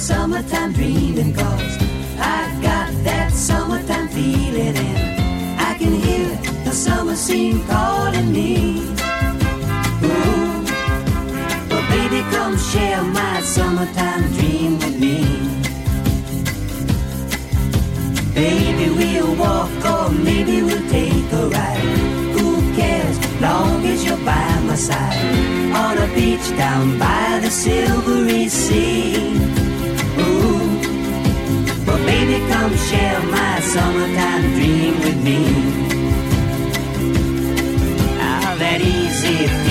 summertime dreaming, 'cause I got that summertime feeling, and I can hear the summer scene calling me. Ooh, but baby, come share my summertime dream with me. Baby, we'll walk or maybe we'll take a ride. Who cares, long as you're by my side, on a beach down by the silvery sea. Ooh, but baby, come share my summertime dream with me. Ah, that easy